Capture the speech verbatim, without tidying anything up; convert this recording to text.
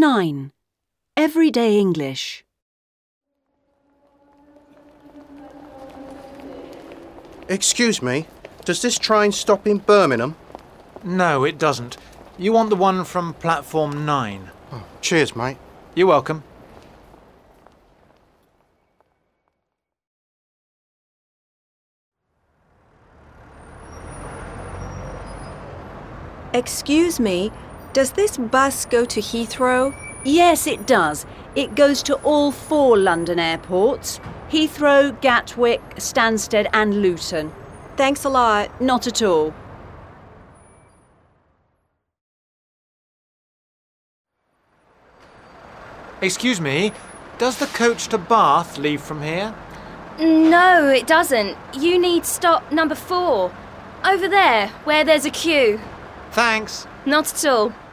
nine. Everyday English. Excuse me, does this train stop in Birmingham? No, it doesn't. You want the one from platform nine. Oh, cheers, mate. You're welcome. Excuse me, does this bus go to Heathrow? Yes, it does. It goes to all four London airports. Heathrow, Gatwick, Stansted and Luton. Thanks a lot. Not at all. Excuse me, does the coach to Bath leave from here? No, it doesn't. You need stop number four. Over there, where there's a queue. Thanks. Not at all.